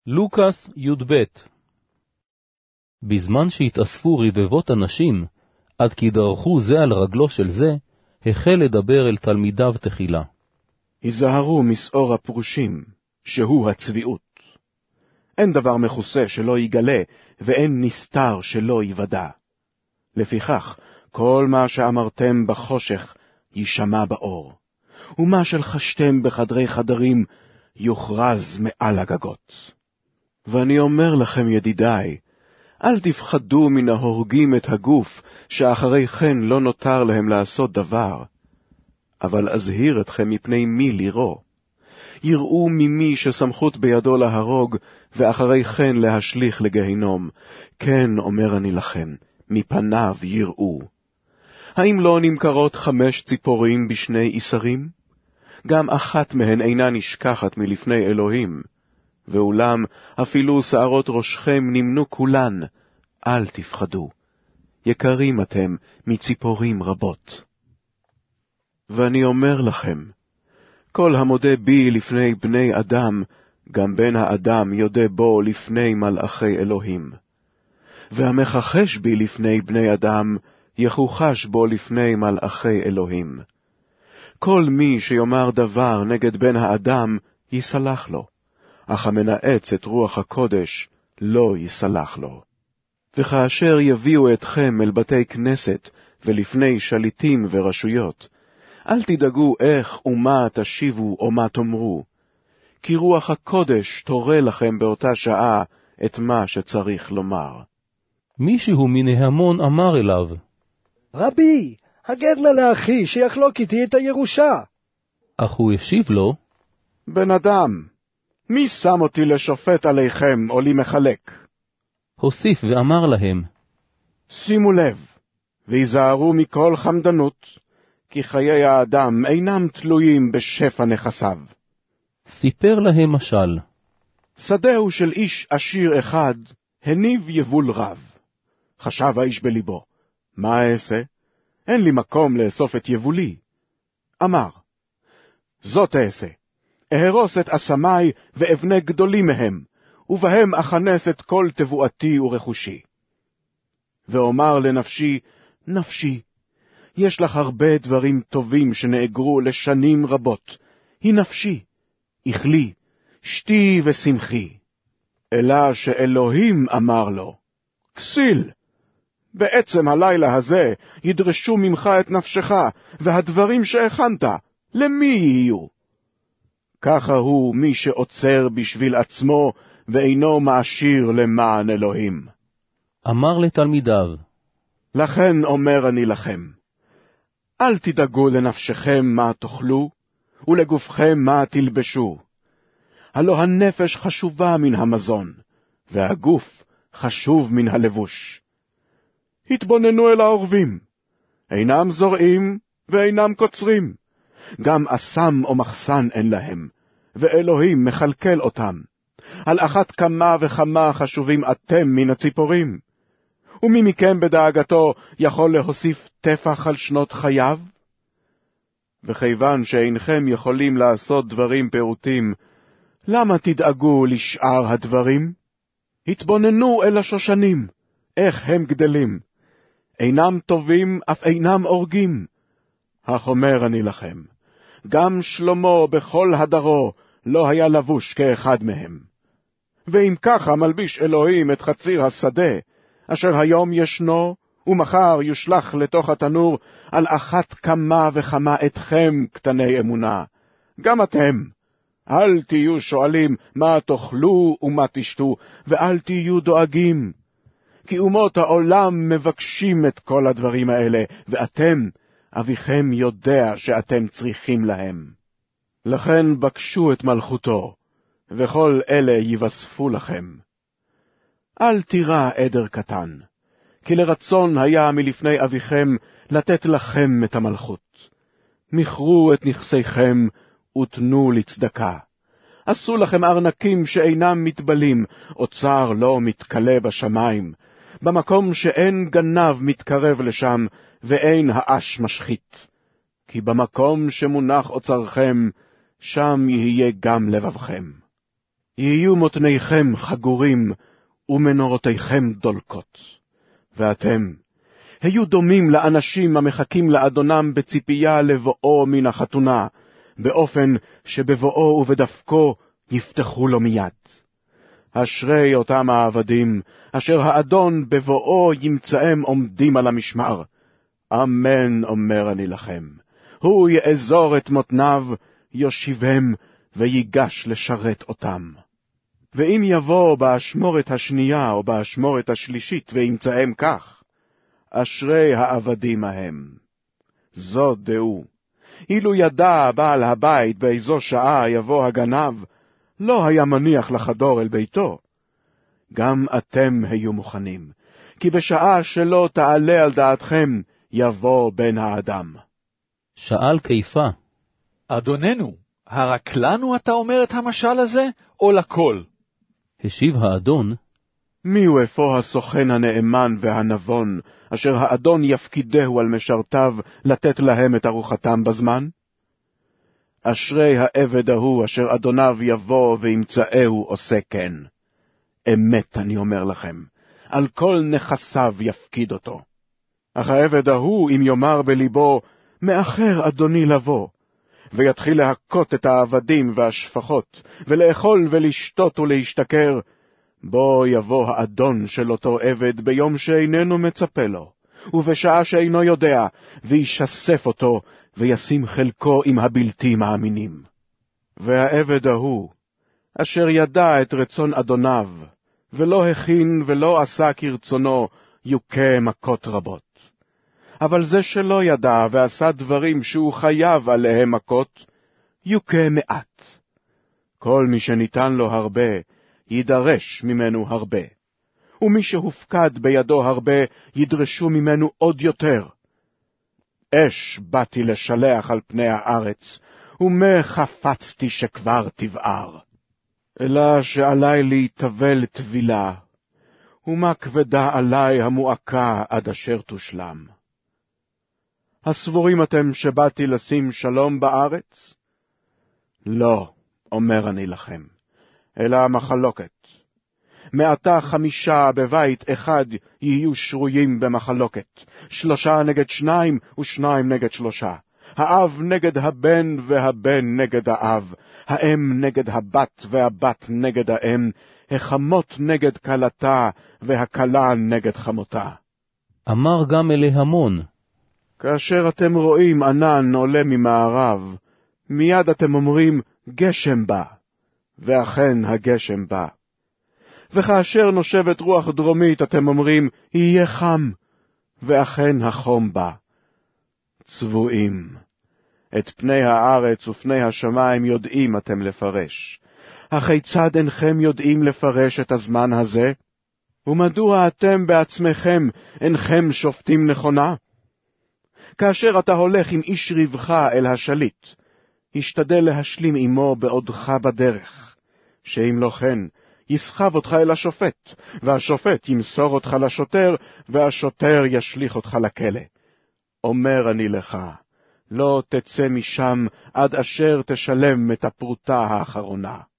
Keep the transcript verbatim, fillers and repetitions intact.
לוקס י"ב. בזמן שהתאספו רבבות אנשים, עד כי דרכו זה על רגלו של זה, החל לדבר אל תלמידיו תחילה. היזהרו מסעור הפרושים, שהוא הצביעות. אין דבר מכוסה שלא יגלה, ואין נסתר שלא יוודע. לפיכך, כל מה שאמרתם בחושך יישמע באור, ומה שלחשתם בחדרי חדרים יוכרז מעל הגגות. ואני אומר לכם, ידידיי, אל תפחדו מן ההורגים את הגוף, שאחרי כן לא נותר להם לעשות דבר. אבל אזהיר אתכם מפני מי לירו. יראו ממי שסמכות בידו להרוג, ואחרי כן להשליך לגהינום. כן, אומר אני לכם, מפניו יראו. האם לא נמכרות חמש ציפורים בשני איסרים? גם אחת מהן אינה נשכחת מלפני אלוהים. ואולם, אפילו שערות ראשכם נמנו כולן, אל תפחדו. יקרים אתם מציפורים רבות. ואני אומר לכם, כל המודה בי לפני בני אדם, גם בן האדם יודע בו לפני מלאכי אלוהים. והמכחש בי לפני בני אדם, יחוחש בו לפני מלאכי אלוהים. כל מי שיאמר דבר נגד בן האדם, יסלח לו, אך המנאץ את רוח הקודש, לא יסלח לו. וכאשר יביאו אתכם אל בתי כנסת, ולפני שליטים ורשויות, אל תדאגו איך ומה תשיבו או מה תאמרו, כי רוח הקודש תורה לכם באותה שעה את מה שצריך לומר. מישהו מן ההמון אמר אליו, רבי, הגד נא לאחי שיחלוק איתי את הירושה. אך הוא השיב לו, בן אדם, מי שם אותי לשופט עליכם או לי מחלק? הוסיף ואמר להם, שימו לב, והיזהרו מכל חמדנות, כי חיי האדם אינם תלויים בשפע נכסיו. סיפר להם משל. שדהו של איש עשיר אחד הניב יבול רב. חשב האיש בליבו, מה אעשה? אין לי מקום לאסוף את יבולי. אמר, זאת אעשה, אהרוס את אסמי ואבנה גדולים מהם, ובהם אכנס את כל תבואתי ורכושי. ואומר לנפשי, נפשי, יש לך הרבה דברים טובים שנאגרו לשנים רבות. היא נפשי, אכלי, שתי ושמחי. אלא שאלוהים אמר לו, כסיל, בעצם הלילה הזה ידרשו ממך את נפשך, והדברים שהכנת, למי יהיו? ככה הוא מי שעוצר בשביל עצמו, ואינו מעשיר למען אלוהים. אמר לתלמידיו, לכן אומר אני לכם, אל תדאגו לנפשכם מה תאכלו, ולגופכם מה תלבשו. הלא הנפש חשובה מן המזון, והגוף חשוב מן הלבוש. התבוננו אל העורבים, אינם זורעים ואינם קוצרים, גם אסם או מחסן אין להם, ואלוהים מכלכל אותם. על אחת כמה וכמה חשובים אתם מן הציפורים. ומי מכם בדאגתו יכול להוסיף טפח על שנות חייו? וכיוון שאינכם יכולים לעשות דברים פעוטים, למה תדאגו לשאר הדברים? התבוננו אל השושנים, איך הם גדלים. אינם טובים, אף אינם אורגים. אך אומר אני לכם, גם שלמה בכל הדרו לא היה לבוש כאחד מהם. ואם ככה מלביש אלוהים את חציר השדה, אשר היום ישנו, ומחר יושלח לתוך התנור, על אחת כמה וכמה אתכם קטני אמונה. גם אתם, אל תהיו שואלים מה תאכלו ומה תשתו, ואל תהיו דואגים. כי אומות העולם מבקשים את כל הדברים האלה, ואתם, אביכם יודע שאתם צריכים להם. לכן בקשו את מלכותו, וכל אלה יבספו לכם. אל תירא עדר קטן, כי לרצון היה מלפני אביכם לתת לכם את המלכות. מכרו את נכסיכם ותנו לצדקה. עשו לכם ארנקים שאינם מתבלים, אוצר לא מתקלה בשמיים, במקום שאין גנב מתקרב לשם, ואין האש משחית. כי במקום שמונח אוצרכם, שם יהיה גם לבבכם. יהיו מותניכם חגורים, ומנורותיכם דולקות. ואתם, היו דומים לאנשים המחכים לאדונם בציפייה לבואו מן החתונה, באופן שבבואו ובדפקו יפתחו לו מיד. אשרי אותם העבדים, אשר האדון בבואו ימצאם עומדים על המשמר. אמן אומר אני לכם, הוא יאזור את מותניו, יושיבם ויגש לשרת אותם. ואם יבוא באשמורת השנייה או באשמורת השלישית וימצאם כך, אשרי העבדים ההם. זו דעו, אילו ידע בעל הבית באיזו שעה יבוא הגנב, לא היה מניח לחדור אל ביתו. גם אתם היו מוכנים, כי בשעה שלא תעלה על דעתכם, יבוא בן האדם. שאל כיפה, אדוננו, הרק לנו אתה אומר את המשל הזה, או לכל? השיב האדון, מי הוא אפוא הסוכן הנאמן והנבון, אשר האדון יפקידהו על משרתיו לתת להם את ארוחתם בזמן? אשרי העבד ההוא אשר אדוניו יבוא וימצאהו עושה כן. אמת אני אומר לכם, על כל נכסיו יפקיד אותו. אך העבד ההוא אם יאמר בליבו, מאחר אדוני לבוא, ויתחיל להכות את העבדים והשפחות, ולאכול ולשתות ולהשתכר, בו יבוא האדון של אותו עבד ביום שאיננו מצפה לו, ובשעה שאינו יודע, וישסף אותו, וישים חלקו עם הבלתי מאמינים. והעבד ההוא, אשר ידע את רצון אדוניו, ולא הכין ולא עשה כרצונו, יוכה מכות רבות. אבל זה שלא ידע ועשה דברים שהוא חייב עליהם מכות, יוכה מעט. כל מי שניתן לו הרבה, יידרש ממנו הרבה. ומי שהופקד בידו הרבה, ידרשו ממנו עוד יותר. אש באתי לשלח על פני הארץ, ומה חפצתי שכבר תבער. אלא שעלי להתאבל תבילה, ומה כבדה עלי המועקה עד אשר תושלם. הסבורים אתם שבאתי לשים שלום בארץ? לא, אומר אני לכם, אלא המחלוקת. מעתה חמישה בבית אחד יהיו שרויים במחלוקת, שלושה נגד שניים ושניים נגד שלושה. האב נגד הבן והבן נגד האב, האם נגד הבת והבת נגד האם, החמות נגד כלתה והכלה נגד חמותה. אמר גם אלי המון, כאשר אתם רואים ענן עולה ממערב, מיד אתם אומרים גשם בא, ואכן הגשם בא. וכאשר נושבת רוח דרומית אתם אומרים יהיה חם, ואכן החום בא. צבועים, את פני הארץ ופני השמיים יודעים אתם לפרש. הכיצד אינכם יודעים לפרש את הזמן הזה? ומדוע אתם בעצמכם אינכם שופטים נכונה? כאשר אתה הולך עם איש רבך אל השליט, השתדל להשלים עמו בעודך בדרך, שאם לא כן, יסחב אותך אל השופט, והשופט ימסור אותך לשוטר, והשוטר ישליך אותך לכלא. אומר אני לך, לא תצא משם עד אשר תשלם את הפרוטה האחרונה.